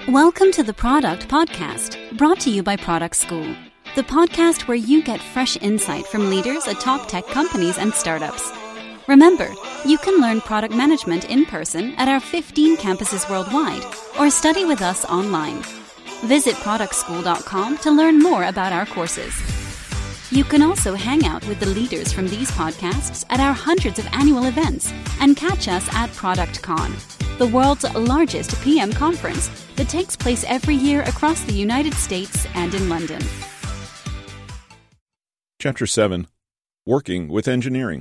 Welcome to the Product Podcast, brought to you by Product School, the podcast where you get fresh insight from leaders at top tech companies and startups. Remember, you can learn product management in person at our 15 campuses worldwide or study with us online. Visit productschool.com to learn more about our courses. You can also hang out with the leaders from these podcasts at our hundreds of annual events and catch us at ProductCon, the world's largest PM conference that takes place every year across the United States and in London. Chapter 7. Working with Engineering.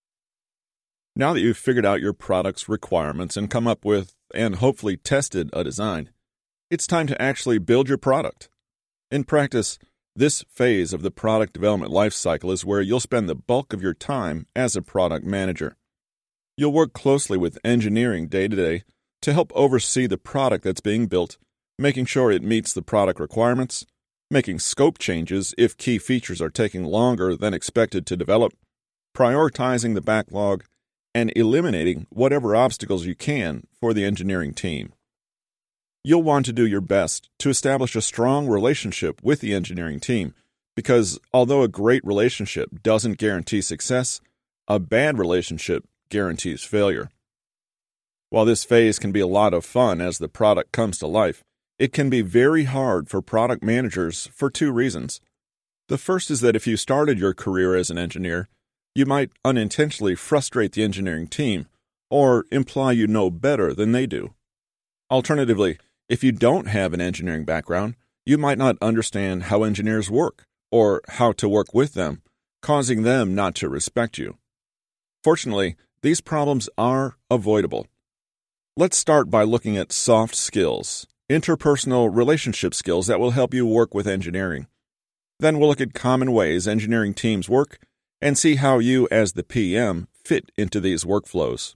Now that you've figured out your product's requirements and come up with, and hopefully tested, a design, it's time to actually build your product. In practice, this phase of the product development lifecycle is where you'll spend the bulk of your time as a product manager. You'll work closely with engineering day to day to help oversee the product that's being built, making sure it meets the product requirements, making scope changes if key features are taking longer than expected to develop, prioritizing the backlog, and eliminating whatever obstacles you can for the engineering team. You'll want to do your best to establish a strong relationship with the engineering team because although a great relationship doesn't guarantee success, a bad relationship guarantees failure. While this phase can be a lot of fun as the product comes to life, it can be very hard for product managers for two reasons. The first is that if you started your career as an engineer, you might unintentionally frustrate the engineering team or imply you know better than they do. Alternatively, if you don't have an engineering background, you might not understand how engineers work or how to work with them, causing them not to respect you. Fortunately, these problems are avoidable. Let's start by looking at soft skills, interpersonal relationship skills that will help you work with engineering. Then we'll look at common ways engineering teams work and see how you, as the PM, fit into these workflows.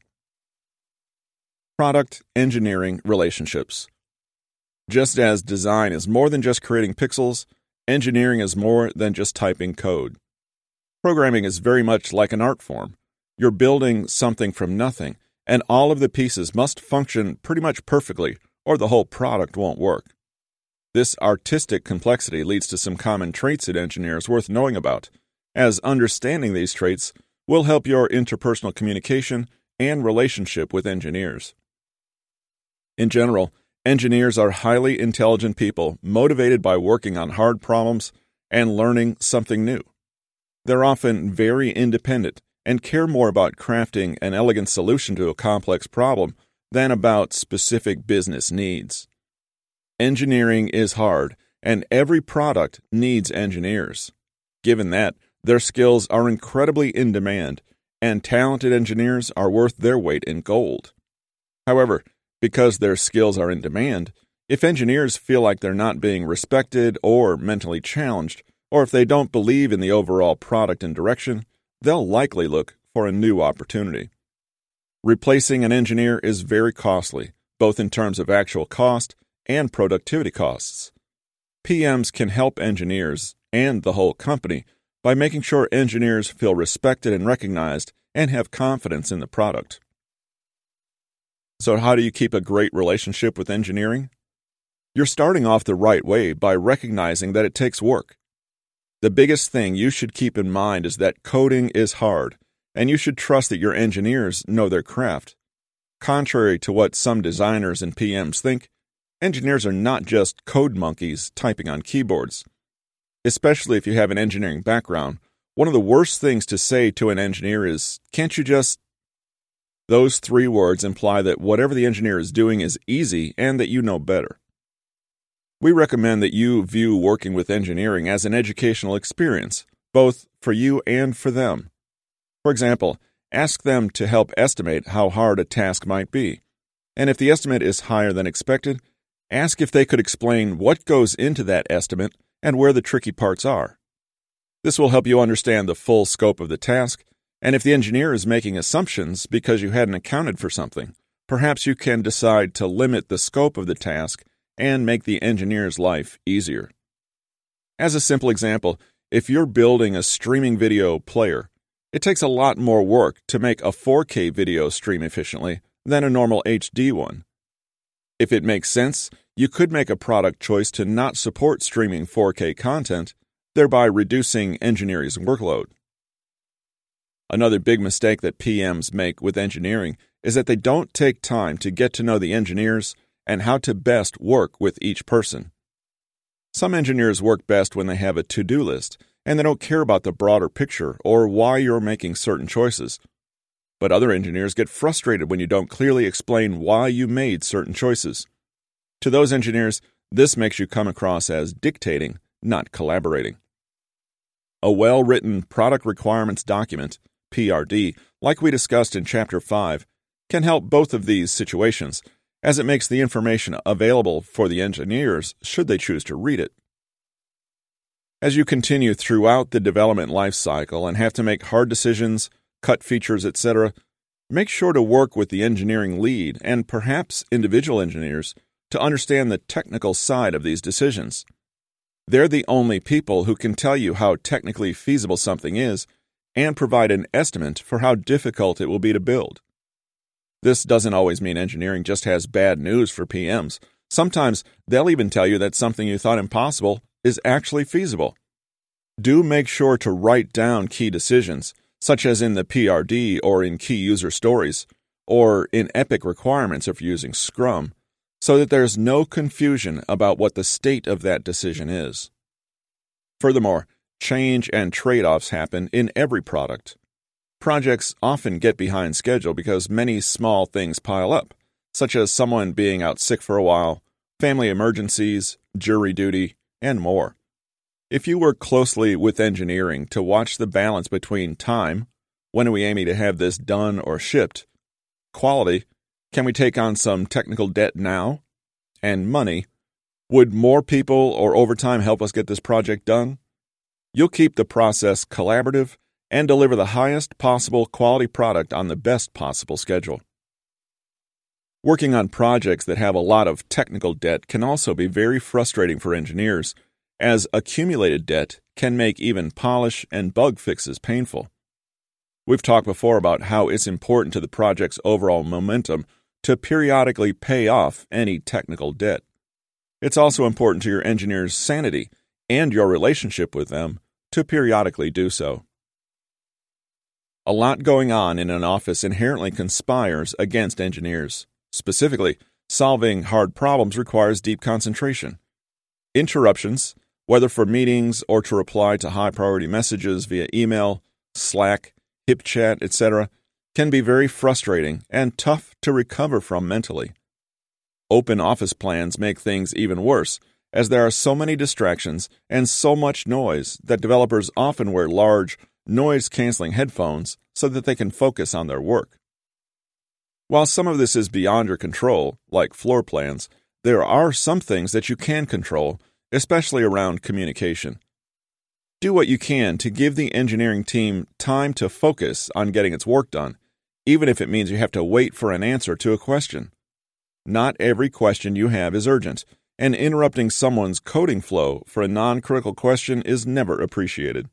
Product engineering relationships. Just as design is more than just creating pixels, engineering is more than just typing code. Programming is very much like an art form. You're building something from nothing, and all of the pieces must function pretty much perfectly, or the whole product won't work. This artistic complexity leads to some common traits in engineers worth knowing about, as understanding these traits will help your interpersonal communication and relationship with engineers. In general, engineers are highly intelligent people motivated by working on hard problems and learning something new. They're often very independent and care more about crafting an elegant solution to a complex problem than about specific business needs. Engineering is hard, and every product needs engineers. Given that, their skills are incredibly in demand, and talented engineers are worth their weight in gold. However, because their skills are in demand, if engineers feel like they're not being respected or mentally challenged, or if they don't believe in the overall product and direction, they'll likely look for a new opportunity. Replacing an engineer is very costly, both in terms of actual cost and productivity costs. PMs can help engineers and the whole company by making sure engineers feel respected and recognized and have confidence in the product. So how do you keep a great relationship with engineering? You're starting off the right way by recognizing that it takes work. The biggest thing you should keep in mind is that coding is hard, and you should trust that your engineers know their craft. Contrary to what some designers and PMs think, engineers are not just code monkeys typing on keyboards. Especially if you have an engineering background, one of the worst things to say to an engineer is, "Can't you just..." Those three words imply that whatever the engineer is doing is easy and that you know better. We recommend that you view working with engineering as an educational experience, both for you and for them. For example, ask them to help estimate how hard a task might be. And if the estimate is higher than expected, ask if they could explain what goes into that estimate and where the tricky parts are. This will help you understand the full scope of the task, and if the engineer is making assumptions because you hadn't accounted for something, perhaps you can decide to limit the scope of the task and make the engineer's life easier. As a simple example, if you're building a streaming video player, it takes a lot more work to make a 4K video stream efficiently than a normal HD one. If it makes sense, you could make a product choice to not support streaming 4K content, thereby reducing engineers' workload. Another big mistake that PMs make with engineering is that they don't take time to get to know the engineers and how to best work with each person. Some engineers work best when they have a to-do list and they don't care about the broader picture or why you're making certain choices. But other engineers get frustrated when you don't clearly explain why you made certain choices. To those engineers, this makes you come across as dictating, not collaborating. A well-written product requirements document, PRD, like we discussed in Chapter 5, can help both of these situations, as it makes the information available for the engineers should they choose to read it. As you continue throughout the development life cycle and have to make hard decisions, cut features, etc., make sure to work with the engineering lead and perhaps individual engineers to understand the technical side of these decisions. They're the only people who can tell you how technically feasible something is and provide an estimate for how difficult it will be to build. This doesn't always mean engineering just has bad news for PMs. Sometimes they'll even tell you that something you thought impossible is actually feasible. Do make sure to write down key decisions, such as in the PRD or in key user stories, or in epic requirements if you're using Scrum, so that there's no confusion about what the state of that decision is. Furthermore, change and trade-offs happen in every product. Projects often get behind schedule because many small things pile up, such as someone being out sick for a while, family emergencies, jury duty, and more. If you work closely with engineering to watch the balance between time, when are we aiming to have this done or shipped, quality, can we take on some technical debt now, and money, would more people or overtime help us get this project done? You'll keep the process collaborative and deliver the highest possible quality product on the best possible schedule. Working on projects that have a lot of technical debt can also be very frustrating for engineers, as accumulated debt can make even polish and bug fixes painful. We've talked before about how it's important to the project's overall momentum to periodically pay off any technical debt. It's also important to your engineers' sanity and your relationship with them to periodically do so. A lot going on in an office inherently conspires against engineers. Specifically, solving hard problems requires deep concentration. Interruptions, whether for meetings or to reply to high-priority messages via email, Slack, HipChat, etc., can be very frustrating and tough to recover from mentally. Open office plans make things even worse, as there are so many distractions and so much noise that developers often wear large, noise-canceling headphones so that they can focus on their work. While some of this is beyond your control, like floor plans, there are some things that you can control, especially around communication. Do what you can to give the engineering team time to focus on getting its work done, even if it means you have to wait for an answer to a question. Not every question you have is urgent, and interrupting someone's coding flow for a non-critical question is never appreciated.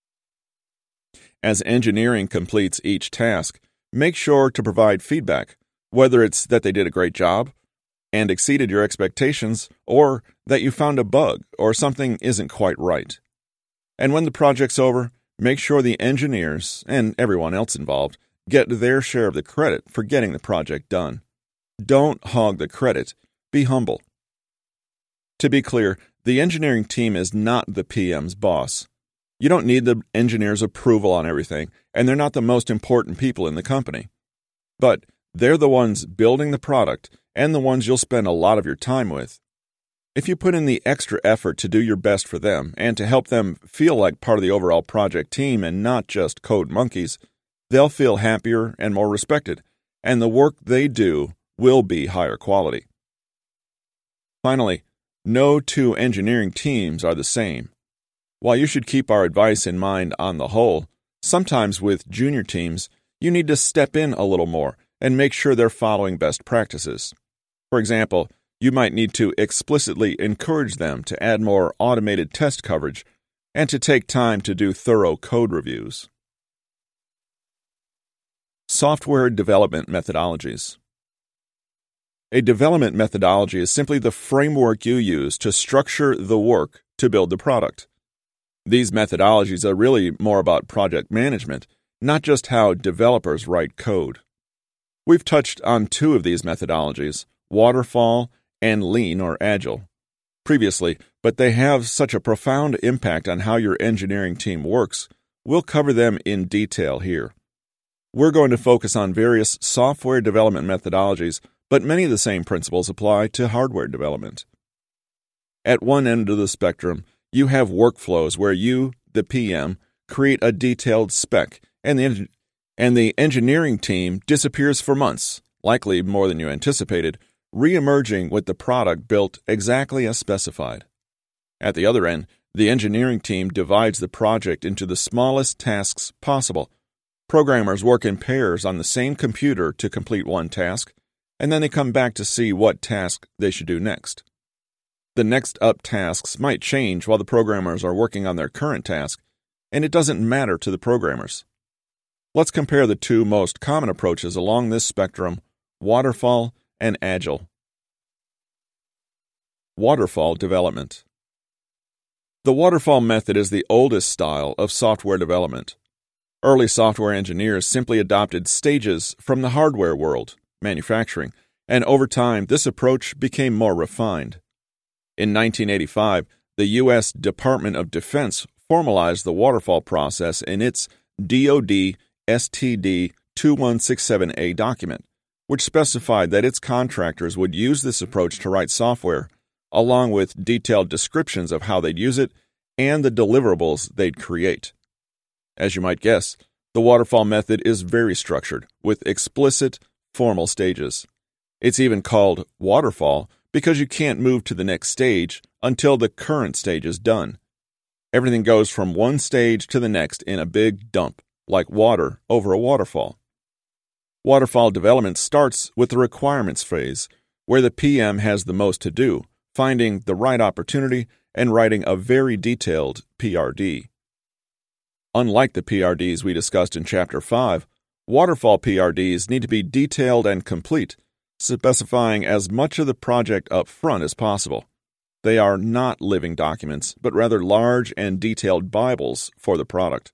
As engineering completes each task, make sure to provide feedback, whether it's that they did a great job and exceeded your expectations, or that you found a bug or something isn't quite right. And when the project's over, make sure the engineers, and everyone else involved, get their share of the credit for getting the project done. Don't hog the credit. Be humble. To be clear, the engineering team is not the PM's boss. You don't need the engineers' approval on everything, and they're not the most important people in the company. But they're the ones building the product and the ones you'll spend a lot of your time with. If you put in the extra effort to do your best for them and to help them feel like part of the overall project team and not just code monkeys, they'll feel happier and more respected, and the work they do will be higher quality. Finally, no two engineering teams are the same. While you should keep our advice in mind on the whole, sometimes with junior teams, you need to step in a little more and make sure they're following best practices. For example, you might need to explicitly encourage them to add more automated test coverage and to take time to do thorough code reviews. Software development methodologies. A development methodology is simply the framework you use to structure the work to build the product. These methodologies are really more about project management, not just how developers write code. We've touched on two of these methodologies, Waterfall and Lean or Agile, previously, but they have such a profound impact on how your engineering team works, we'll cover them in detail here. We're going to focus on various software development methodologies, but many of the same principles apply to hardware development. At one end of the spectrum, you have workflows where you, the PM, create a detailed spec, and the engineering team disappears for months, likely more than you anticipated, re-emerging with the product built exactly as specified. At the other end, the engineering team divides the project into the smallest tasks possible. Programmers work in pairs on the same computer to complete one task, and then they come back to see what task they should do next. The next up tasks might change while the programmers are working on their current task, and it doesn't matter to the programmers. Let's compare the two most common approaches along this spectrum, Waterfall and Agile. Waterfall development. The waterfall method is the oldest style of software development. Early software engineers simply adopted stages from the hardware world, manufacturing, and over time this approach became more refined. In 1985, the U.S. Department of Defense formalized the waterfall process in its DoD STD 2167A document, which specified that its contractors would use this approach to write software, along with detailed descriptions of how they'd use it and the deliverables they'd create. As you might guess, the waterfall method is very structured, with explicit, formal stages. It's even called waterfall because you can't move to the next stage until the current stage is done. Everything goes from one stage to the next in a big dump, like water over a waterfall. Waterfall development starts with the requirements phase, where the PM has the most to do, finding the right opportunity and writing a very detailed PRD. Unlike the PRDs we discussed in Chapter 5, waterfall PRDs need to be detailed and complete, specifying as much of the project up front as possible. They are not living documents, but rather large and detailed Bibles for the product.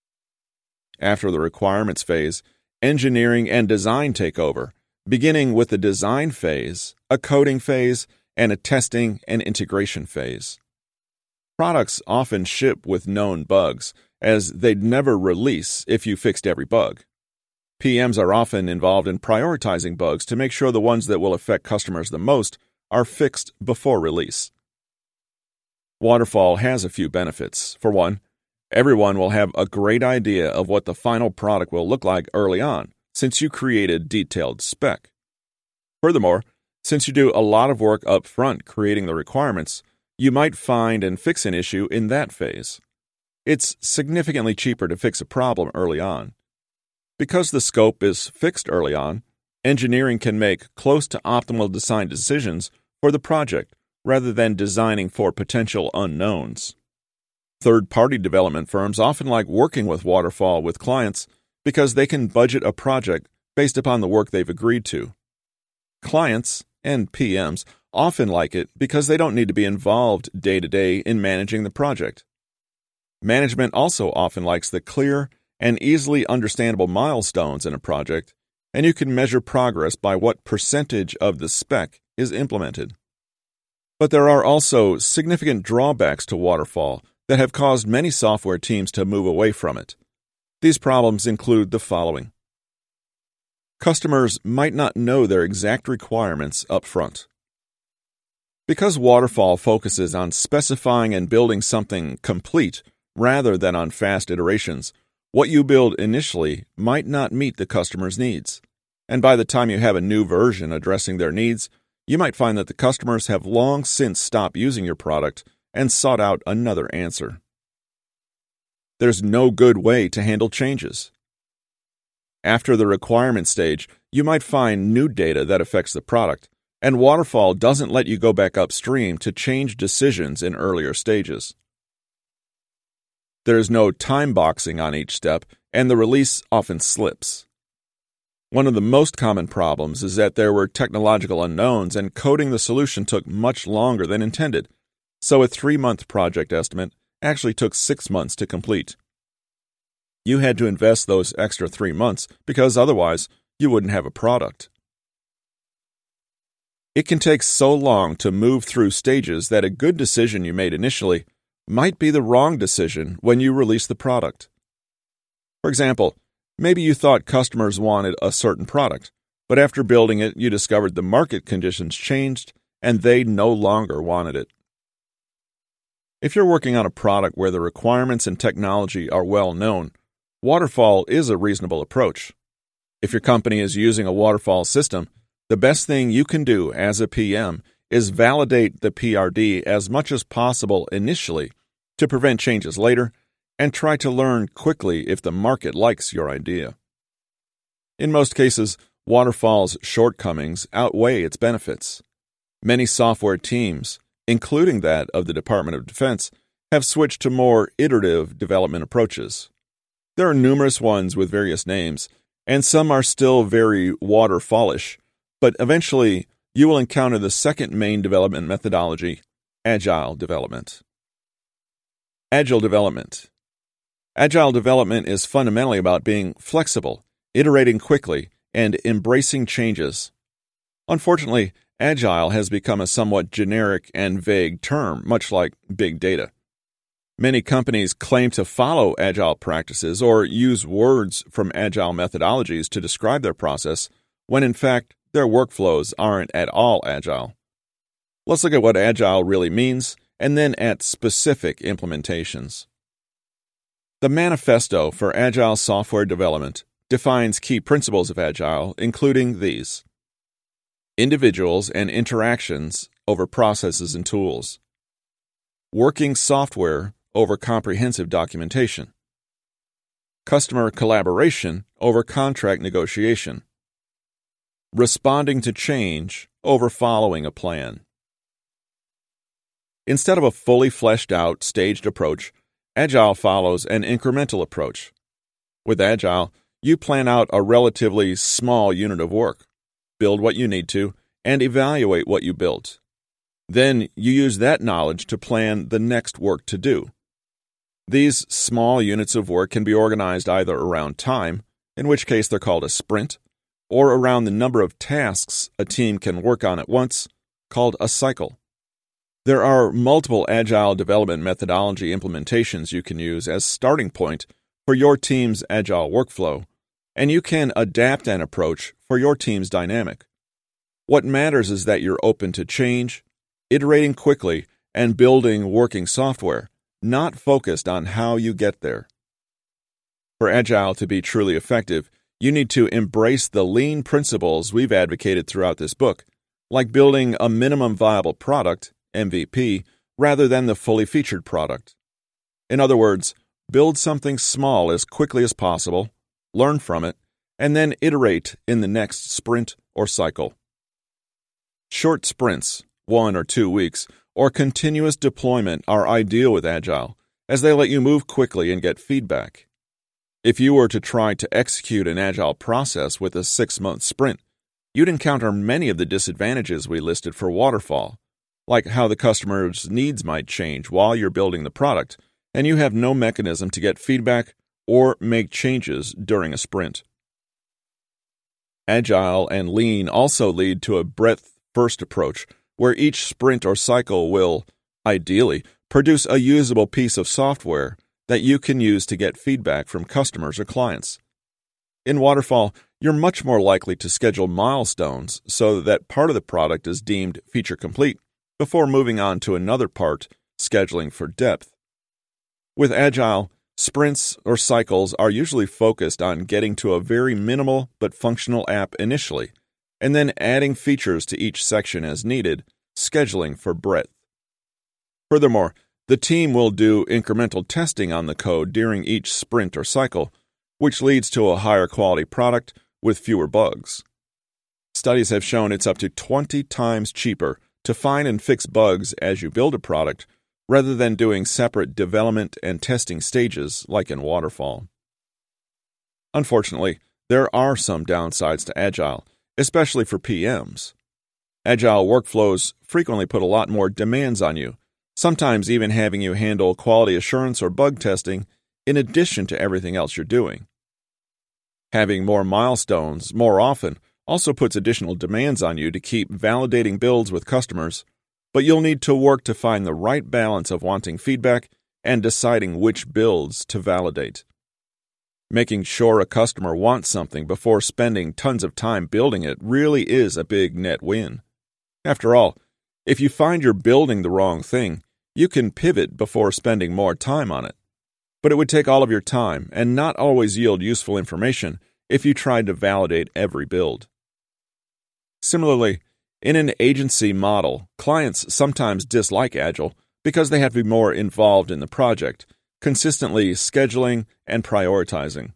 After the requirements phase, engineering and design take over, beginning with the design phase, a coding phase, and a testing and integration phase. Products often ship with known bugs, as they'd never release if you fixed every bug. PMs are often involved in prioritizing bugs to make sure the ones that will affect customers the most are fixed before release. Waterfall has a few benefits. For one, everyone will have a great idea of what the final product will look like early on, since you created detailed spec. Furthermore, since you do a lot of work up front creating the requirements, you might find and fix an issue in that phase. It's significantly cheaper to fix a problem early on. Because the scope is fixed early on, engineering can make close to optimal design decisions for the project rather than designing for potential unknowns. Third-party development firms often like working with Waterfall with clients because they can budget a project based upon the work they've agreed to. Clients and PMs often like it because they don't need to be involved day-to-day in managing the project. Management also often likes the clear and easily understandable milestones in a project, and you can measure progress by what percentage of the spec is implemented. But there are also significant drawbacks to Waterfall that have caused many software teams to move away from it. These problems include the following. Customers might not know their exact requirements up front. Because Waterfall focuses on specifying and building something complete rather than on fast iterations, what you build initially might not meet the customer's needs. And by the time you have a new version addressing their needs, you might find that the customers have long since stopped using your product and sought out another answer. There's no good way to handle changes. After the requirement stage, you might find new data that affects the product, and Waterfall doesn't let you go back upstream to change decisions in earlier stages. There is no time boxing on each step, and the release often slips. One of the most common problems is that there were technological unknowns and coding the solution took much longer than intended, so a 3-month project estimate actually took 6 months to complete. You had to invest those extra 3 months because otherwise you wouldn't have a product. It can take so long to move through stages that a good decision you made initially might be the wrong decision when you release the product. For example, maybe you thought customers wanted a certain product, but after building it, you discovered the market conditions changed and they no longer wanted it. If you're working on a product where the requirements and technology are well known, waterfall is a reasonable approach. If your company is using a waterfall system, the best thing you can do as a PM is validate the PRD as much as possible initially to prevent changes later and try to learn quickly if the market likes your idea. In most cases, waterfall's shortcomings outweigh its benefits. Many software teams, including that of the Department of Defense, have switched to more iterative development approaches. There are numerous ones with various names, and some are still very waterfallish, but eventually you will encounter the second main development methodology, Agile development. Agile development. Agile development is fundamentally about being flexible, iterating quickly, and embracing changes. Unfortunately, Agile has become a somewhat generic and vague term, much like big data. Many companies claim to follow Agile practices or use words from Agile methodologies to describe their process, when in fact their workflows aren't at all Agile. Let's look at what Agile really means, and then at specific implementations. The Manifesto for Agile Software Development defines key principles of Agile, including these: individuals and interactions over processes and tools, working software over comprehensive documentation, customer collaboration over contract negotiation, responding to change over following a plan. Instead of a fully fleshed out, staged approach, Agile follows an incremental approach. With Agile, you plan out a relatively small unit of work, build what you need to, and evaluate what you built. Then you use that knowledge to plan the next work to do. These small units of work can be organized either around time, in which case they're called a sprint, or around the number of tasks a team can work on at once, called a cycle. There are multiple Agile development methodology implementations you can use as starting point for your team's Agile workflow, and you can adapt an approach for your team's dynamic. What matters is that you're open to change, iterating quickly, and building working software, not focused on how you get there. For Agile to be truly effective, you need to embrace the lean principles we've advocated throughout this book, like building a minimum viable product, MVP, rather than the fully featured product. In other words, build something small as quickly as possible, learn from it, and then iterate in the next sprint or cycle. Short sprints, 1 or 2 weeks, or continuous deployment are ideal with Agile, as they let you move quickly and get feedback. If you were to try to execute an Agile process with a 6-month sprint, you'd encounter many of the disadvantages we listed for waterfall, like how the customer's needs might change while you're building the product, and you have no mechanism to get feedback or make changes during a sprint. Agile and Lean also lead to a breadth-first approach, where each sprint or cycle will, ideally, produce a usable piece of software that you can use to get feedback from customers or clients. In Waterfall, you're much more likely to schedule milestones so that part of the product is deemed feature complete before moving on to another part, scheduling for depth. With Agile, sprints or cycles are usually focused on getting to a very minimal but functional app initially, and then adding features to each section as needed, scheduling for breadth. Furthermore, the team will do incremental testing on the code during each sprint or cycle, which leads to a higher quality product with fewer bugs. Studies have shown it's up to 20 times cheaper to find and fix bugs as you build a product rather than doing separate development and testing stages like in Waterfall. Unfortunately, there are some downsides to Agile, especially for PMs. Agile workflows frequently put a lot more demands on you, sometimes even having you handle quality assurance or bug testing in addition to everything else you're doing. Having more milestones more often also puts additional demands on you to keep validating builds with customers, but you'll need to work to find the right balance of wanting feedback and deciding which builds to validate. Making sure a customer wants something before spending tons of time building it really is a big net win. After all, if you find you're building the wrong thing, you can pivot before spending more time on it. But it would take all of your time and not always yield useful information if you tried to validate every build. Similarly, in an agency model, clients sometimes dislike Agile because they have to be more involved in the project, consistently scheduling and prioritizing.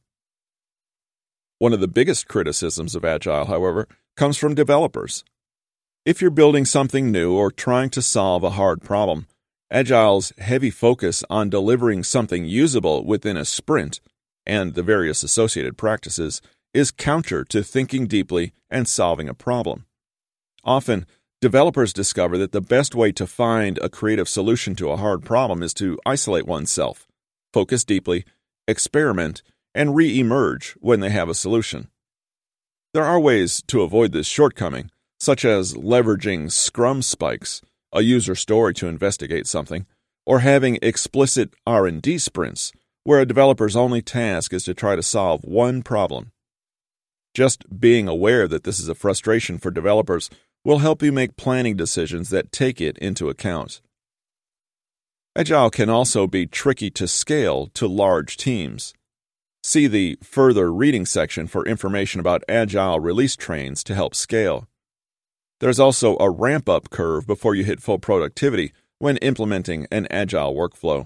One of the biggest criticisms of Agile, however, comes from developers. If you're building something new or trying to solve a hard problem, Agile's heavy focus on delivering something usable within a sprint and the various associated practices is counter to thinking deeply and solving a problem. Often, developers discover that the best way to find a creative solution to a hard problem is to isolate oneself, focus deeply, experiment, and re-emerge when they have a solution. There are ways to avoid this shortcoming, such as leveraging Scrum spikes, a user story to investigate something, or having explicit R&D sprints, where a developer's only task is to try to solve one problem. Just being aware that this is a frustration for developers will help you make planning decisions that take it into account. Agile can also be tricky to scale to large teams. See the further reading section for information about Agile release trains to help scale. There's also a ramp-up curve before you hit full productivity when implementing an Agile workflow.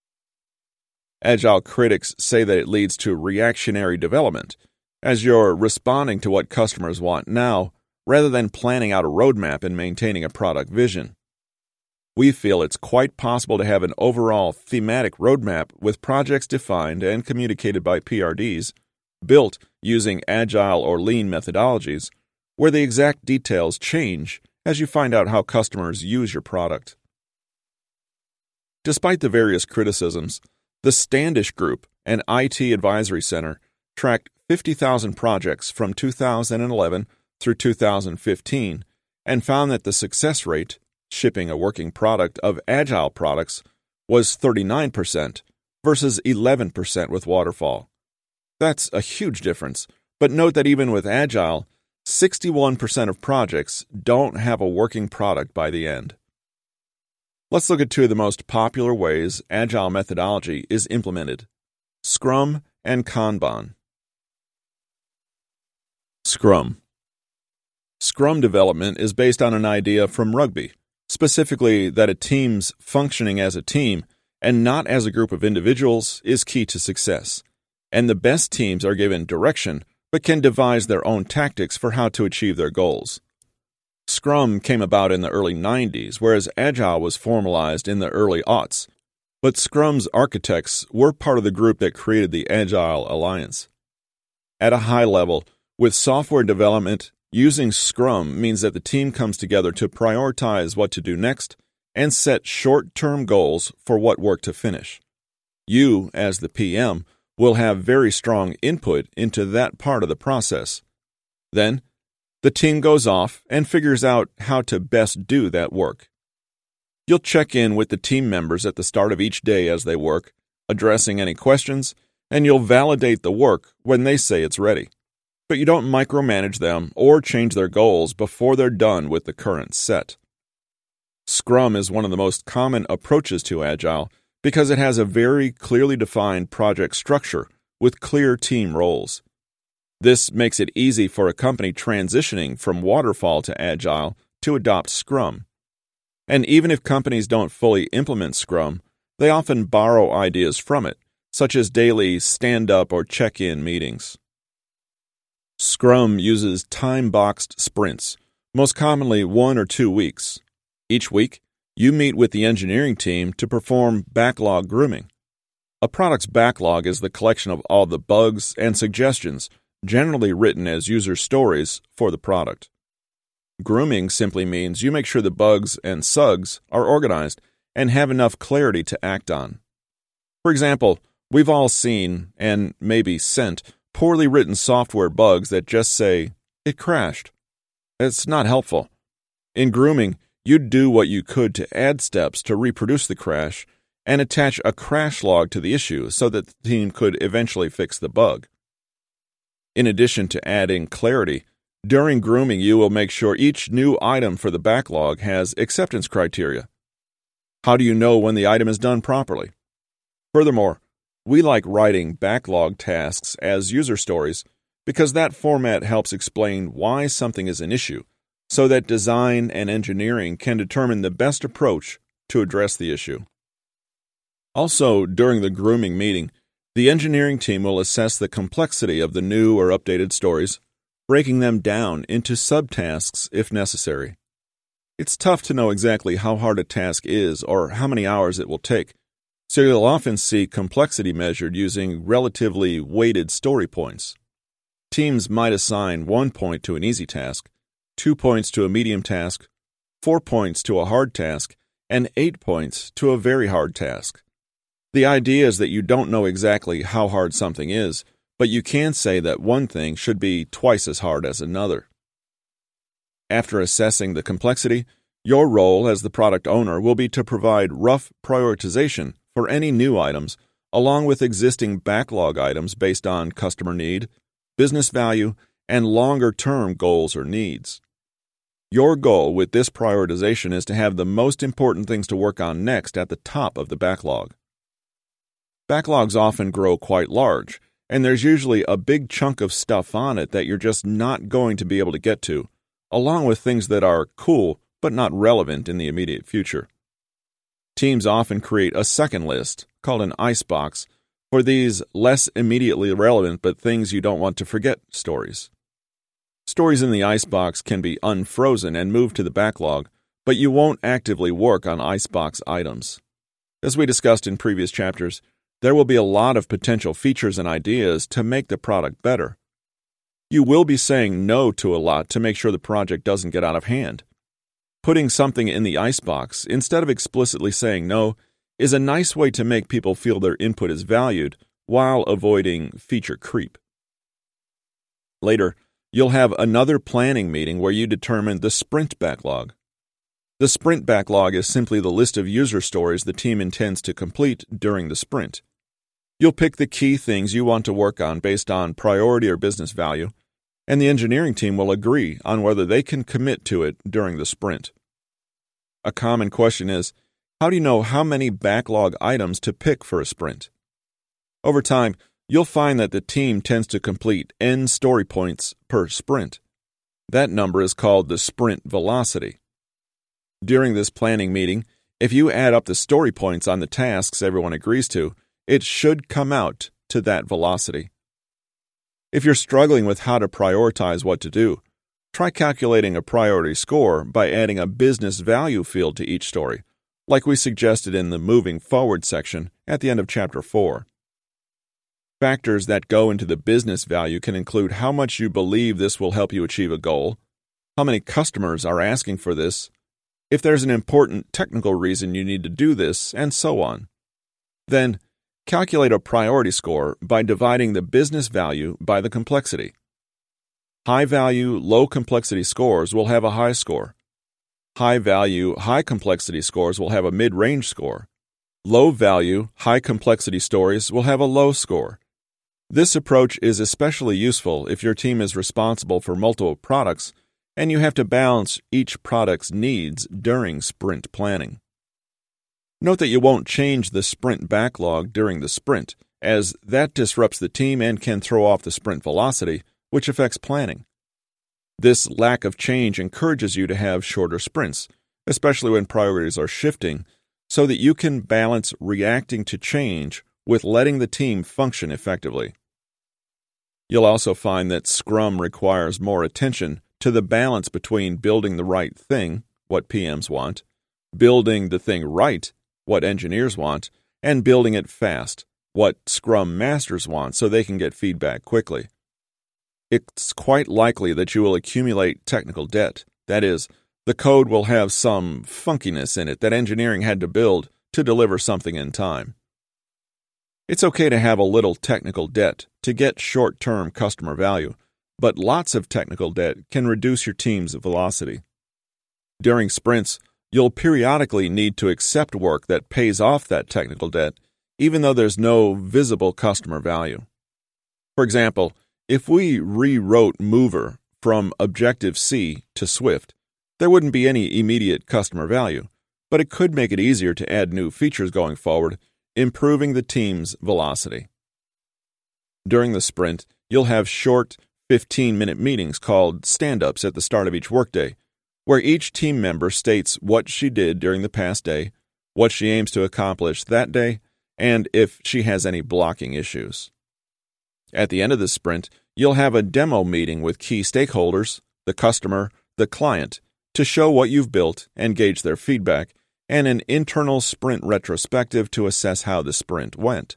Agile critics say that it leads to reactionary development, as you're responding to what customers want now, rather than planning out a roadmap and maintaining a product vision. We feel it's quite possible to have an overall thematic roadmap with projects defined and communicated by PRDs, built using Agile or Lean methodologies, where the exact details change as you find out how customers use your product. Despite the various criticisms, the Standish Group, an IT advisory center, tracked 50,000 projects from 2011 through 2015 and found that the success rate, shipping a working product of Agile products, was 39% versus 11% with Waterfall. That's a huge difference, but note that even with Agile, 61% of projects don't have a working product by the end. Let's look at two of the most popular ways Agile methodology is implemented: Scrum and Kanban. Scrum. Scrum development is based on an idea from rugby, specifically that a team's functioning as a team and not as a group of individuals is key to success, and the best teams are given direction but can devise their own tactics for how to achieve their goals. Scrum came about in the early 90s, whereas Agile was formalized in the early aughts, but Scrum's architects were part of the group that created the Agile Alliance. At a high level, with software development, using Scrum means that the team comes together to prioritize what to do next and set short-term goals for what work to finish. You, as the PM, will have very strong input into that part of the process. Then, the team goes off and figures out how to best do that work. You'll check in with the team members at the start of each day as they work, addressing any questions, and you'll validate the work when they say it's ready. But you don't micromanage them or change their goals before they're done with the current set. Scrum is one of the most common approaches to Agile because it has a very clearly defined project structure with clear team roles. This makes it easy for a company transitioning from Waterfall to Agile to adopt Scrum. And even if companies don't fully implement Scrum, they often borrow ideas from it, such as daily stand-up or check-in meetings. Scrum uses time-boxed sprints, most commonly 1 or 2 weeks. Each week, you meet with the engineering team to perform backlog grooming. A product's backlog is the collection of all the bugs and suggestions generally written as user stories for the product. Grooming simply means you make sure the bugs and SUGs are organized and have enough clarity to act on. For example, we've all seen, and maybe sent, poorly written software bugs that just say, "It crashed." It's not helpful. In grooming, you'd do what you could to add steps to reproduce the crash and attach a crash log to the issue so that the team could eventually fix the bug. In addition to adding clarity, during grooming you will make sure each new item for the backlog has acceptance criteria. How do you know when the item is done properly? Furthermore, we like writing backlog tasks as user stories because that format helps explain why something is an issue, so that design and engineering can determine the best approach to address the issue. Also, during the grooming meeting, the engineering team will assess the complexity of the new or updated stories, breaking them down into subtasks if necessary. It's tough to know exactly how hard a task is or how many hours it will take, so you'll often see complexity measured using relatively weighted story points. Teams might assign 1 point to an easy task, 2 points to a medium task, 4 points to a hard task, and 8 points to a very hard task. The idea is that you don't know exactly how hard something is, but you can say that one thing should be twice as hard as another. After assessing the complexity, your role as the product owner will be to provide rough prioritization for any new items, along with existing backlog items based on customer need, business value, and longer-term goals or needs. Your goal with this prioritization is to have the most important things to work on next at the top of the backlog. Backlogs often grow quite large, and there's usually a big chunk of stuff on it that you're just not going to be able to get to, along with things that are cool but not relevant in the immediate future. Teams often create a second list, called an icebox, for these less immediately relevant but things you don't want to forget stories. Stories in the icebox can be unfrozen and moved to the backlog, but you won't actively work on icebox items. As we discussed in previous chapters, there will be a lot of potential features and ideas to make the product better. You will be saying no to a lot to make sure the project doesn't get out of hand. Putting something in the icebox, instead of explicitly saying no, is a nice way to make people feel their input is valued while avoiding feature creep. Later, you'll have another planning meeting where you determine the sprint backlog. The sprint backlog is simply the list of user stories the team intends to complete during the sprint. You'll pick the key things you want to work on based on priority or business value, and the engineering team will agree on whether they can commit to it during the sprint. A common question is, how do you know how many backlog items to pick for a sprint? Over time, you'll find that the team tends to complete N story points per sprint. That number is called the sprint velocity. During this planning meeting, if you add up the story points on the tasks everyone agrees to, it should come out to that velocity. If you're struggling with how to prioritize what to do, try calculating a priority score by adding a business value field to each story, like we suggested in the Moving Forward section at the end of Chapter 4. Factors that go into the business value can include how much you believe this will help you achieve a goal, how many customers are asking for this, if there's an important technical reason you need to do this, and so on. Then, calculate a priority score by dividing the business value by the complexity. High-value, low-complexity scores will have a high score. High-value, high-complexity scores will have a mid-range score. Low-value, high-complexity stories will have a low score. This approach is especially useful if your team is responsible for multiple products and you have to balance each product's needs during sprint planning. Note that you won't change the sprint backlog during the sprint, as that disrupts the team and can throw off the sprint velocity, which affects planning. This lack of change encourages you to have shorter sprints, especially when priorities are shifting, so that you can balance reacting to change with letting the team function effectively. You'll also find that Scrum requires more attention to the balance between building the right thing, what PMs want, building the thing right, what engineers want, and building it fast, what Scrum Masters want so they can get feedback quickly. it's quite likely that you will accumulate technical debt. That is, the code will have some funkiness in it that engineering had to build to deliver something in time. It's okay to have a little technical debt to get short-term customer value, but lots of technical debt can reduce your team's velocity. During sprints, you'll periodically need to accept work that pays off that technical debt, even though there's no visible customer value. For example, if we rewrote Mover from Objective-C to Swift, there wouldn't be any immediate customer value, but it could make it easier to add new features going forward, improving the team's velocity. During the sprint, you'll have short 15-minute meetings called stand-ups at the start of each workday, where each team member states what she did during the past day, what she aims to accomplish that day, and if she has any blocking issues. At the end of the sprint, you'll have a demo meeting with key stakeholders, the customer, the client, to show what you've built and gauge their feedback, and an internal sprint retrospective to assess how the sprint went.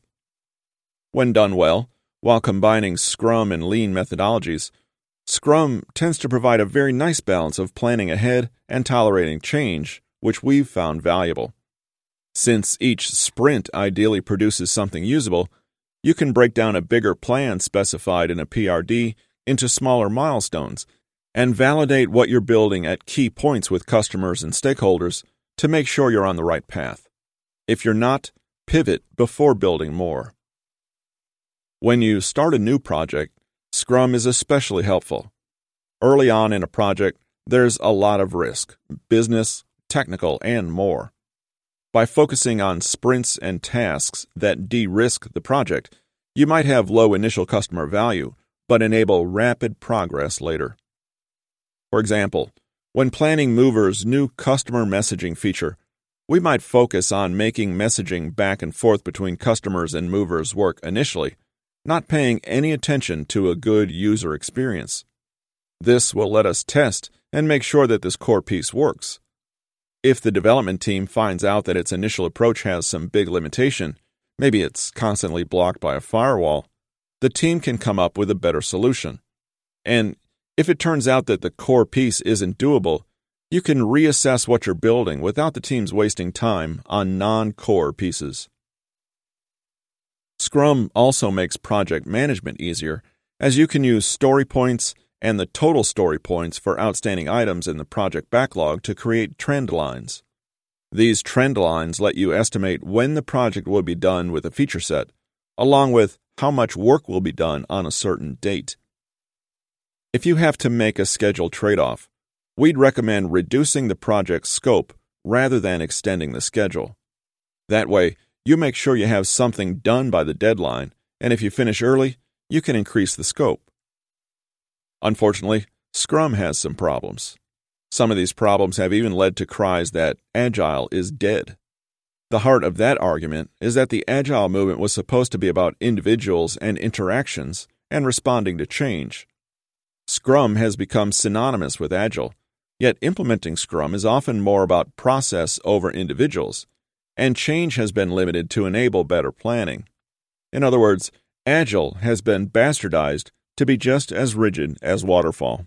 When done well, while combining Scrum and Lean methodologies, Scrum tends to provide a very nice balance of planning ahead and tolerating change, which we've found valuable. Since each sprint ideally produces something usable, you can break down a bigger plan specified in a PRD into smaller milestones and validate what you're building at key points with customers and stakeholders to make sure you're on the right path. If you're not, pivot before building more. When you start a new project, Scrum is especially helpful. Early on in a project, there's a lot of risk, business, technical, and more. By focusing on sprints and tasks that de-risk the project, you might have low initial customer value, but enable rapid progress later. For example, when planning Mover's new customer messaging feature, we might focus on making messaging back and forth between customers and Mover's work initially, not paying any attention to a good user experience. This will let us test and make sure that this core piece works. If the development team finds out that its initial approach has some big limitation, maybe it's constantly blocked by a firewall, the team can come up with a better solution. And if it turns out that the core piece isn't doable, you can reassess what you're building without the teams wasting time on non-core pieces. Scrum also makes project management easier, as you can use story points and the total story points for outstanding items in the project backlog to create trend lines. These trend lines let you estimate when the project will be done with a feature set, along with how much work will be done on a certain date. If you have to make a schedule trade-off, we'd recommend reducing the project's scope rather than extending the schedule. That way, you make sure you have something done by the deadline, and if you finish early, you can increase the scope. Unfortunately, Scrum has some problems. Some of these problems have even led to cries that Agile is dead. The heart of that argument is that the Agile movement was supposed to be about individuals and interactions and responding to change. Scrum has become synonymous with Agile, yet implementing Scrum is often more about process over individuals, and change has been limited to enable better planning. In other words, Agile has been bastardized to be just as rigid as Waterfall.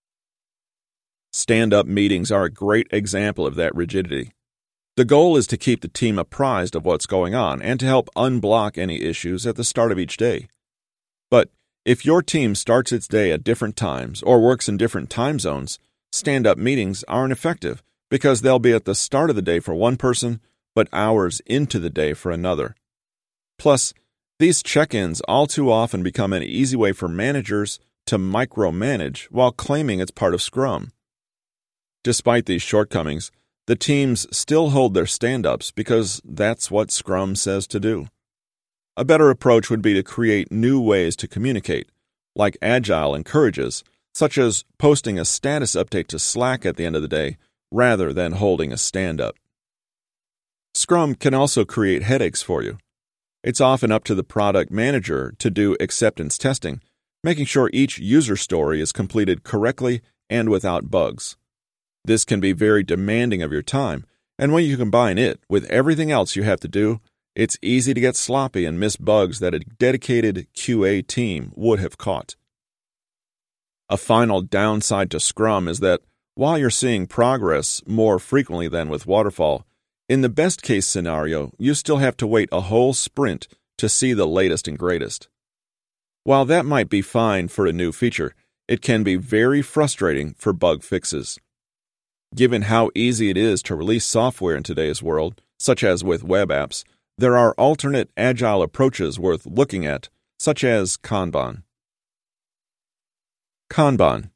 Stand-up meetings are a great example of that rigidity. The goal is to keep the team apprised of what's going on and to help unblock any issues at the start of each day. But if your team starts its day at different times or works in different time zones, stand-up meetings aren't effective because they'll be at the start of the day for one person, but hours into the day for another. Plus, these check-ins all too often become an easy way for managers to micromanage while claiming it's part of Scrum. Despite these shortcomings, the teams still hold their stand-ups because that's what Scrum says to do. A better approach would be to create new ways to communicate, like Agile encourages, such as posting a status update to Slack at the end of the day rather than holding a stand-up. Scrum can also create headaches for you. It's often up to the product manager to do acceptance testing, making sure each user story is completed correctly and without bugs. This can be very demanding of your time, and when you combine it with everything else you have to do, it's easy to get sloppy and miss bugs that a dedicated QA team would have caught. A final downside to Scrum is that while you're seeing progress more frequently than with Waterfall, in the best-case scenario, you still have to wait a whole sprint to see the latest and greatest. While that might be fine for a new feature, it can be very frustrating for bug fixes. Given how easy it is to release software in today's world, such as with web apps, there are alternate agile approaches worth looking at, such as Kanban. Kanban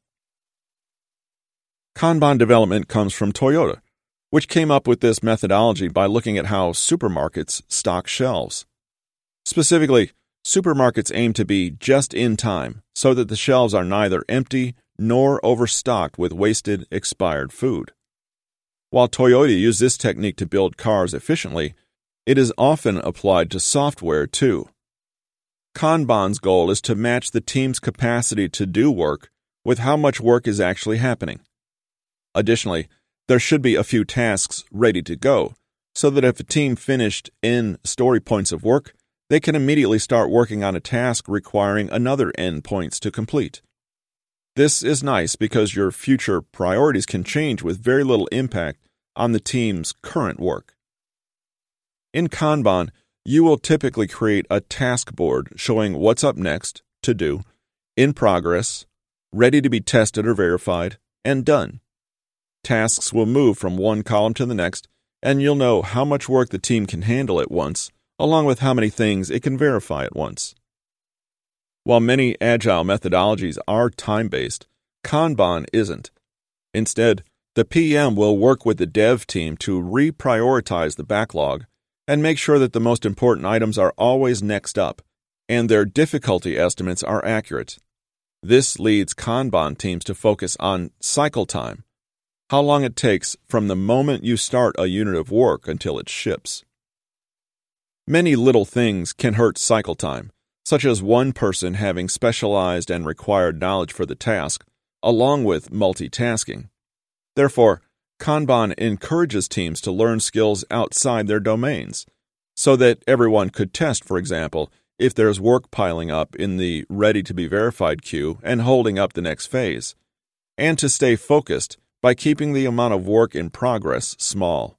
development comes from Toyota, which came up with this methodology by looking at how supermarkets stock shelves. Specifically, supermarkets aim to be just in time so that the shelves are neither empty nor overstocked with wasted, expired food. While Toyota used this technique to build cars efficiently, it is often applied to software too. Kanban's goal is to match the team's capacity to do work with how much work is actually happening. Additionally, there should be a few tasks ready to go, so that if a team finished N story points of work, they can immediately start working on a task requiring another N points to complete. This is nice because your future priorities can change with very little impact on the team's current work. In Kanban, you will typically create a task board showing what's up next, to do, in progress, ready to be tested or verified, and done. Tasks will move from one column to the next, and you'll know how much work the team can handle at once, along with how many things it can verify at once. While many agile methodologies are time-based, Kanban isn't. Instead, the PM will work with the dev team to reprioritize the backlog and make sure that the most important items are always next up, and their difficulty estimates are accurate. This leads Kanban teams to focus on cycle time, how long it takes from the moment you start a unit of work until it ships. Many little things can hurt cycle time, such as one person having specialized and required knowledge for the task, along with multitasking. Therefore, Kanban encourages teams to learn skills outside their domains, so that everyone could test, for example, if there's work piling up in the ready-to-be-verified queue and holding up the next phase, and to stay focused by keeping the amount of work in progress small.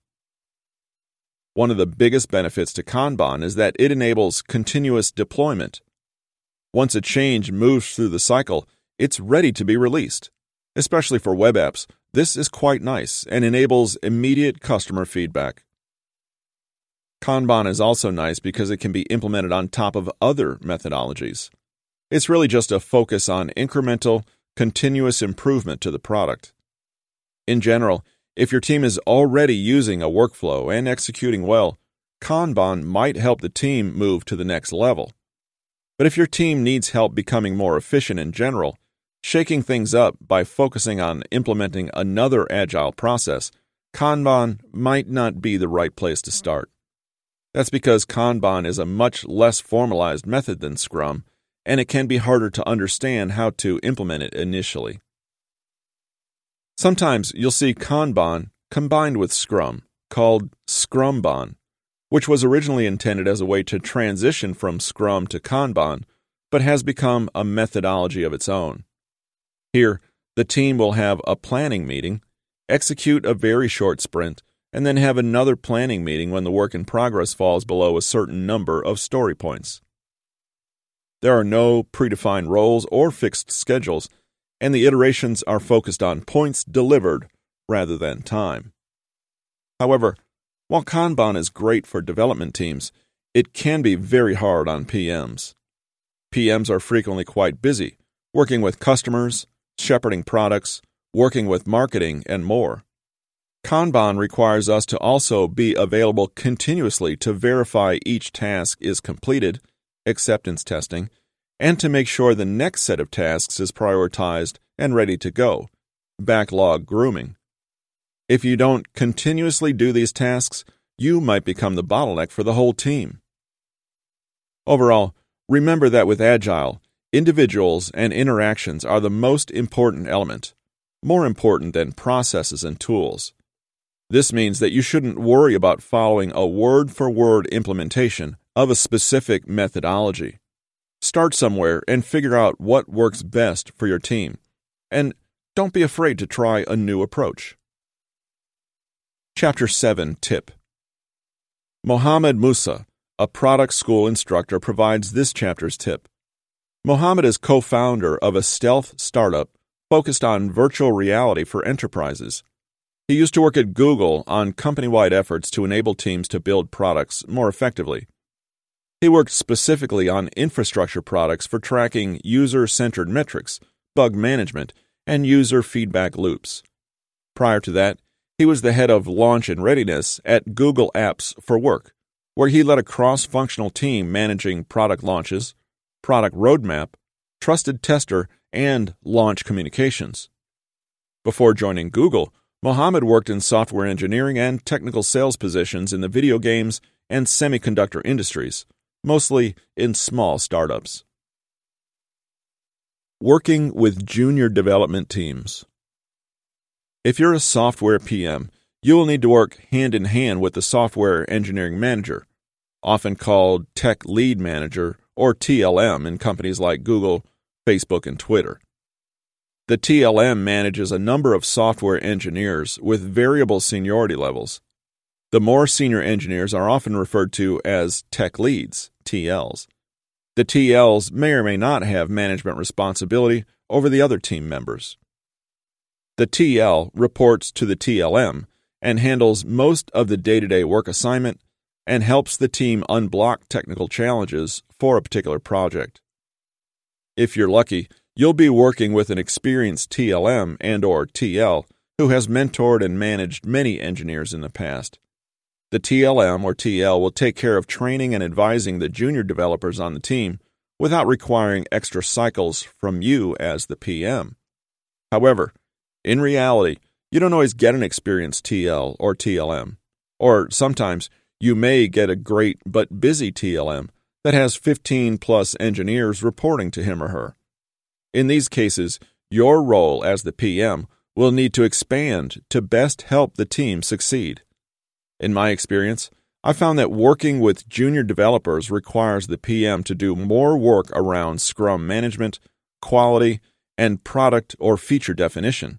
One of the biggest benefits to Kanban is that it enables continuous deployment. Once a change moves through the cycle, it's ready to be released. Especially for web apps, this is quite nice and enables immediate customer feedback. Kanban is also nice because it can be implemented on top of other methodologies. It's really just a focus on incremental, continuous improvement to the product. In general, if your team is already using a workflow and executing well, Kanban might help the team move to the next level. But if your team needs help becoming more efficient in general, shaking things up by focusing on implementing another agile process, Kanban might not be the right place to start. That's because Kanban is a much less formalized method than Scrum, and it can be harder to understand how to implement it initially. Sometimes you'll see Kanban combined with Scrum, called Scrumban, which was originally intended as a way to transition from Scrum to Kanban, but has become a methodology of its own. Here, the team will have a planning meeting, execute a very short sprint, and then have another planning meeting when the work in progress falls below a certain number of story points. There are no predefined roles or fixed schedules, and the iterations are focused on points delivered rather than time. However, while Kanban is great for development teams, it can be very hard on PMs. PMs are frequently quite busy, working with customers, shepherding products, working with marketing, and more. Kanban requires us to also be available continuously to verify each task is completed, acceptance testing, and to make sure the next set of tasks is prioritized and ready to go, backlog grooming. If you don't continuously do these tasks, you might become the bottleneck for the whole team. Overall, remember that with Agile, individuals and interactions are the most important element, more important than processes and tools. This means that you shouldn't worry about following a word-for-word implementation of a specific methodology. Start somewhere and figure out what works best for your team, and don't be afraid to try a new approach. Chapter 7 Tip. Mohammed Musa, a product school instructor, provides this chapter's tip. Mohammed is co-founder of a stealth startup focused on virtual reality for enterprises. He used to work at Google on company-wide efforts to enable teams to build products more effectively. He worked specifically on infrastructure products for tracking user-centered metrics, bug management, and user feedback loops. Prior to that, he was the head of launch and readiness at Google Apps for Work, where he led a cross-functional team managing product launches, product roadmap, trusted tester, and launch communications. Before joining Google, Mohammed worked in software engineering and technical sales positions in the video games and semiconductor industries, mostly in small startups. Working with junior development teams. If you're a software PM, you will need to work hand-in-hand with the software engineering manager, often called tech lead manager or TLM in companies like Google, Facebook, and Twitter. The TLM manages a number of software engineers with variable seniority levels. The more senior engineers are often referred to as tech leads, TLs. The TLs may or may not have management responsibility over the other team members. The TL reports to the TLM and handles most of the day-to-day work assignment and helps the team unblock technical challenges for a particular project. If you're lucky, you'll be working with an experienced TLM and/or TL who has mentored and managed many engineers in the past. The TLM or TL will take care of training and advising the junior developers on the team without requiring extra cycles from you as the PM. However, in reality, you don't always get an experienced TL or TLM, or sometimes you may get a great but busy TLM that has 15-plus engineers reporting to him or her. In these cases, your role as the PM will need to expand to best help the team succeed. In my experience, I found that working with junior developers requires the PM to do more work around Scrum management, quality, and product or feature definition.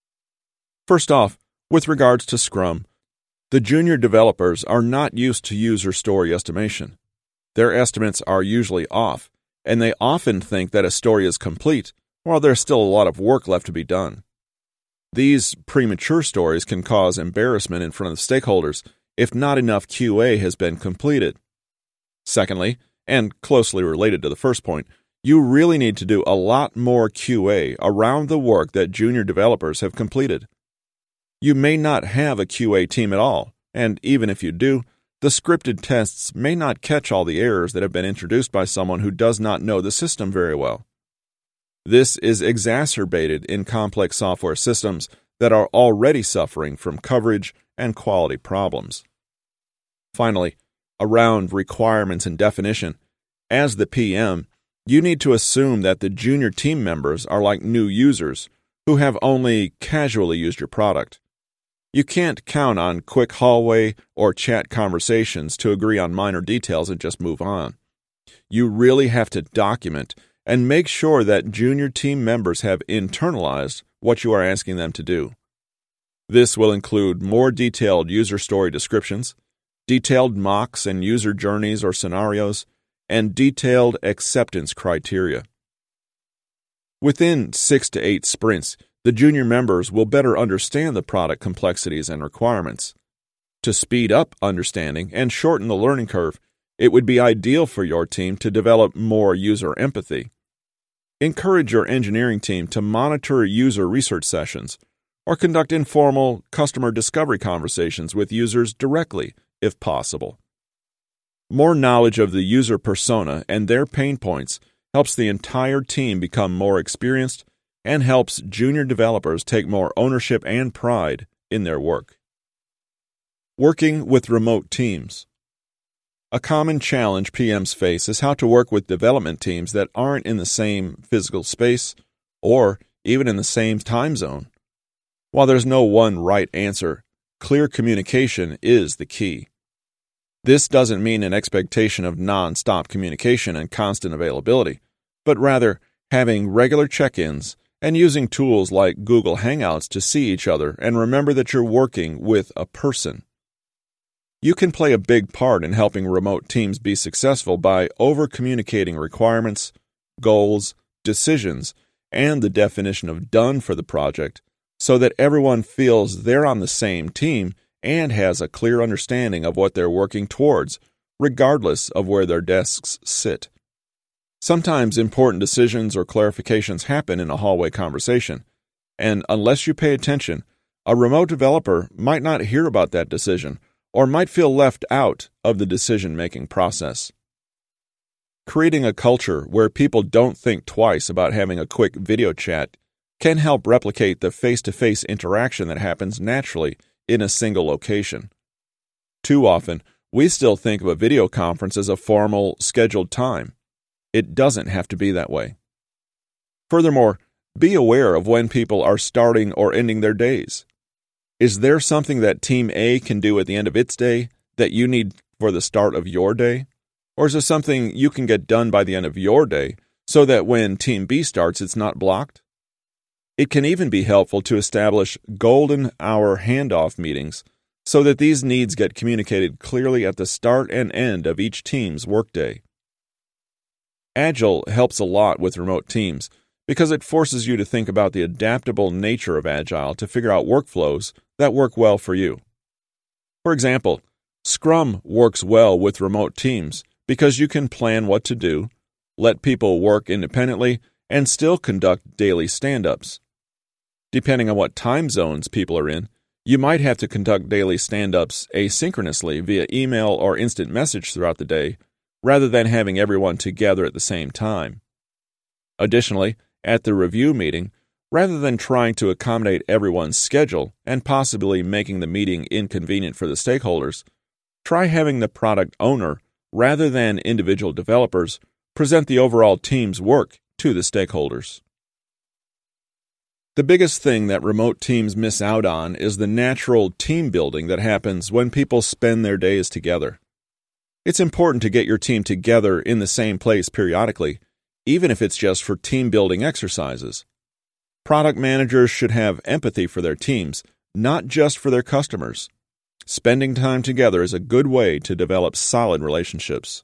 First off, with regards to Scrum, the junior developers are not used to user story estimation. Their estimates are usually off, and they often think that a story is complete while there's still a lot of work left to be done. These premature stories can cause embarrassment in front of stakeholders if not enough QA has been completed. Secondly, and closely related to the first point, you really need to do a lot more QA around the work that junior developers have completed. You may not have a QA team at all, and even if you do, the scripted tests may not catch all the errors that have been introduced by someone who does not know the system very well. This is exacerbated in complex software systems that are already suffering from coverage and quality problems. Finally, around requirements and definition, as the PM, you need to assume that the junior team members are like new users who have only casually used your product. You can't count on quick hallway or chat conversations to agree on minor details and just move on. You really have to document and make sure that junior team members have internalized what you are asking them to do. This will include more detailed user story descriptions, detailed mocks and user journeys or scenarios, and detailed acceptance criteria. Within 6 to 8 sprints, the junior members will better understand the product complexities and requirements. To speed up understanding and shorten the learning curve, it would be ideal for your team to develop more user empathy. Encourage your engineering team to monitor user research sessions or conduct informal customer discovery conversations with users directly, if possible. More knowledge of the user persona and their pain points helps the entire team become more experienced and helps junior developers take more ownership and pride in their work. Working with remote teams. A common challenge PMs face is how to work with development teams that aren't in the same physical space or even in the same time zone. While there's no one right answer, clear communication is the key. This doesn't mean an expectation of non-stop communication and constant availability, but rather having regular check-ins and using tools like Google Hangouts to see each other and remember that you're working with a person. You can play a big part in helping remote teams be successful by over-communicating requirements, goals, decisions, and the definition of done for the project so that everyone feels they're on the same team and has a clear understanding of what they're working towards, regardless of where their desks sit. Sometimes important decisions or clarifications happen in a hallway conversation, and unless you pay attention, a remote developer might not hear about that decision or might feel left out of the decision-making process. Creating a culture where people don't think twice about having a quick video chat can help replicate the face-to-face interaction that happens naturally in a single location. Too often, we still think of a video conference as a formal, scheduled time. It doesn't have to be that way. Furthermore, be aware of when people are starting or ending their days. Is there something that Team A can do at the end of its day that you need for the start of your day? Or is there something you can get done by the end of your day so that when Team B starts, it's not blocked? It can even be helpful to establish golden hour handoff meetings so that these needs get communicated clearly at the start and end of each team's workday. Agile helps a lot with remote teams because it forces you to think about the adaptable nature of Agile to figure out workflows that work well for you. For example, Scrum works well with remote teams because you can plan what to do, let people work independently, and still conduct daily stand-ups. Depending on what time zones people are in, you might have to conduct daily stand-ups asynchronously via email or instant message throughout the day, rather than having everyone together at the same time. Additionally, at the review meeting, rather than trying to accommodate everyone's schedule and possibly making the meeting inconvenient for the stakeholders, try having the product owner, rather than individual developers, present the overall team's work to the stakeholders. The biggest thing that remote teams miss out on is the natural team building that happens when people spend their days together. It's important to get your team together in the same place periodically, even if it's just for team-building exercises. Product managers should have empathy for their teams, not just for their customers. Spending time together is a good way to develop solid relationships.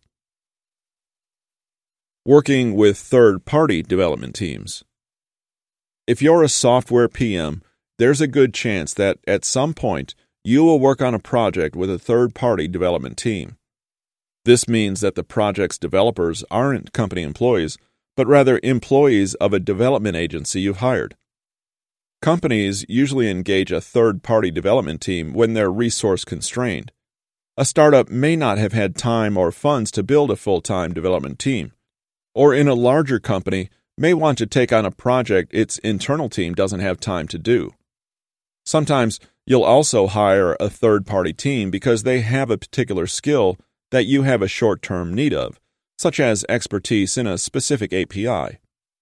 Working with third-party development teams. If you're a software PM, there's a good chance that at some point you will work on a project with a third-party development team. This means that the project's developers aren't company employees, but rather employees of a development agency you've hired. Companies usually engage a third-party development team when they're resource-constrained. A startup may not have had time or funds to build a full-time development team, or in a larger company may want to take on a project its internal team doesn't have time to do. Sometimes you'll also hire a third-party team because they have a particular skill that you have a short-term need of, such as expertise in a specific API.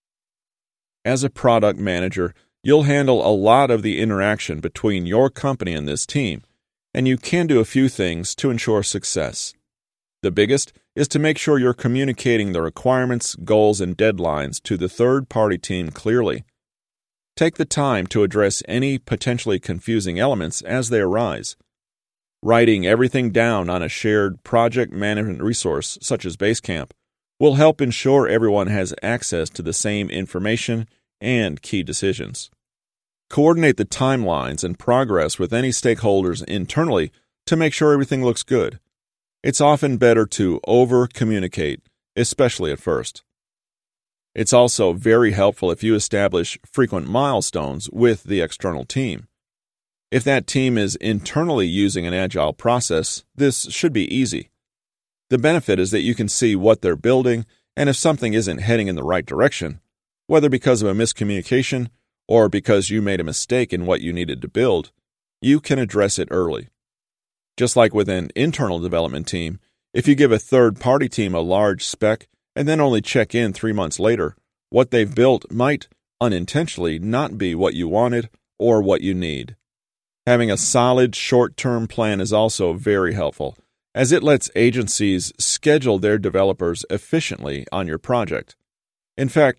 As a product manager, you'll handle a lot of the interaction between your company and this team, and you can do a few things to ensure success. The biggest is to make sure you're communicating the requirements, goals, and deadlines to the third-party team clearly. Take the time to address any potentially confusing elements as they arise. Writing everything down on a shared project management resource, such as Basecamp, will help ensure everyone has access to the same information and key decisions. Coordinate the timelines and progress with any stakeholders internally to make sure everything looks good. It's often better to over-communicate, especially at first. It's also very helpful if you establish frequent milestones with the external team. If that team is internally using an agile process, this should be easy. The benefit is that you can see what they're building, and if something isn't heading in the right direction, whether because of a miscommunication or because you made a mistake in what you needed to build, you can address it early. Just like with an internal development team, if you give a third-party team a large spec and then only check in 3 months later, what they've built might unintentionally not be what you wanted or what you need. Having a solid short-term plan is also very helpful, as it lets agencies schedule their developers efficiently on your project. In fact,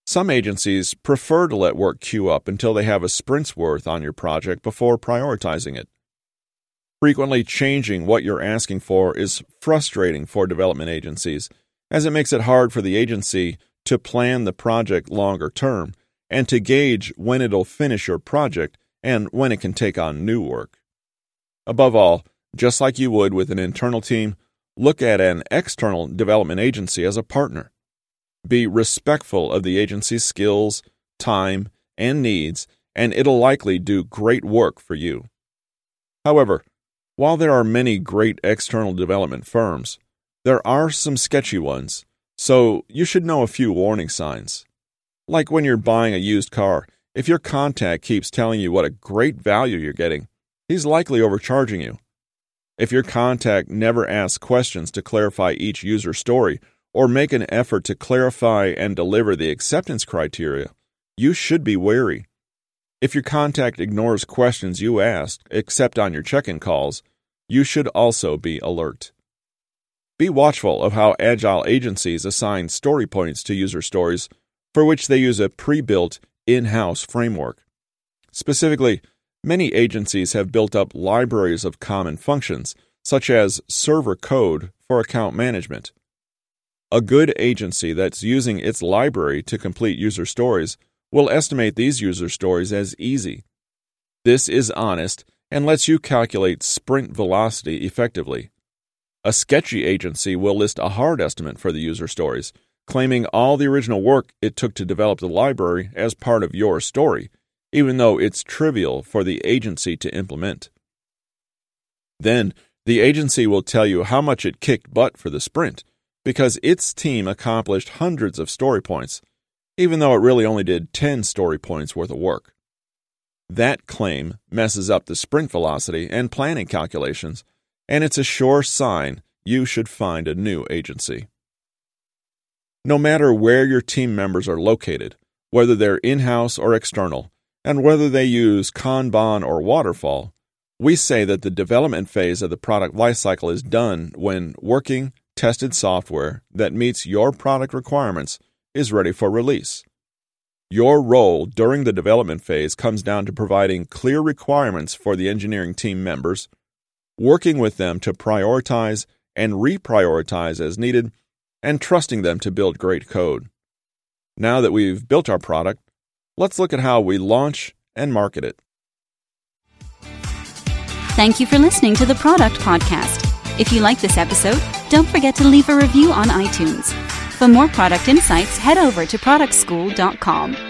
Some agencies prefer to let work queue up until they have a sprint's worth on your project before prioritizing it. Frequently changing what you're asking for is frustrating for development agencies, as it makes it hard for the agency to plan the project longer term and to gauge when it'll finish your project and when it can take on new work. Above all, just like you would with an internal team, look at an external development agency as a partner. Be respectful of the agency's skills, time, and needs, and it'll likely do great work for you. However, while there are many great external development firms, there are some sketchy ones, so you should know a few warning signs. Like when you're buying a used car, if your contact keeps telling you what a great value you're getting, he's likely overcharging you. If your contact never asks questions to clarify each user story or make an effort to clarify and deliver the acceptance criteria, you should be wary. If your contact ignores questions you ask, except on your check-in calls, you should also be alert. Be watchful of how agile agencies assign story points to user stories, for which they use a pre-built in-house framework. Specifically, many agencies have built up libraries of common functions, such as server code for account management. A good agency that's using its library to complete user stories will estimate these user stories as easy. This is honest and lets you calculate sprint velocity effectively. A sketchy agency will list a hard estimate for the user stories, claiming all the original work it took to develop the library as part of your story, even though it's trivial for the agency to implement. Then, the agency will tell you how much it kicked butt for the sprint, because its team accomplished hundreds of story points, even though it really only did 10 story points worth of work. That claim messes up the sprint velocity and planning calculations, and it's a sure sign you should find a new agency. No matter where your team members are located, whether they're in-house or external, and whether they use Kanban or Waterfall, we say that the development phase of the product lifecycle is done when working, tested software that meets your product requirements is ready for release. Your role during the development phase comes down to providing clear requirements for the engineering team members, working with them to prioritize and reprioritize as needed, and trusting them to build great code. Now that we've built our product, let's look at how we launch and market it. Thank you for listening to the Product Podcast. If you like this episode, don't forget to leave a review on iTunes. For more product insights, head over to productschool.com.